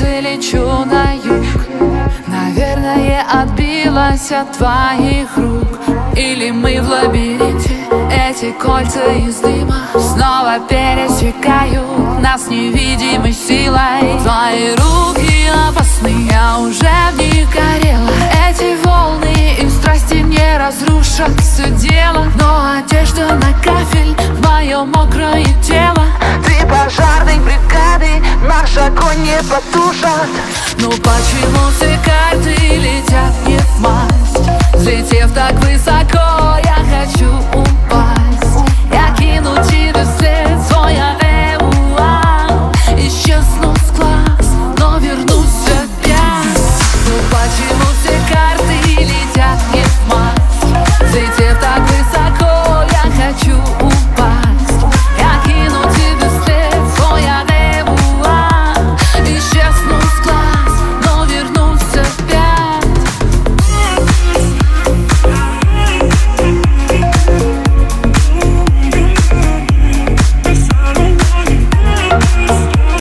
сердце лечу на юг. Наверное, отбилась от твоих рук. Или мы в лабиринте, эти кольца из дыма снова пересекают нас невидимой силой. Твои руки опасны, я уже в них горела. Эти волны и страсти не разрушат все дело, но одежда на кафель в мое мокрое тело. Ты пожарной бригады, наш огонь не потушат. Ну почему все карты летят не в масть, взлетев так высоко?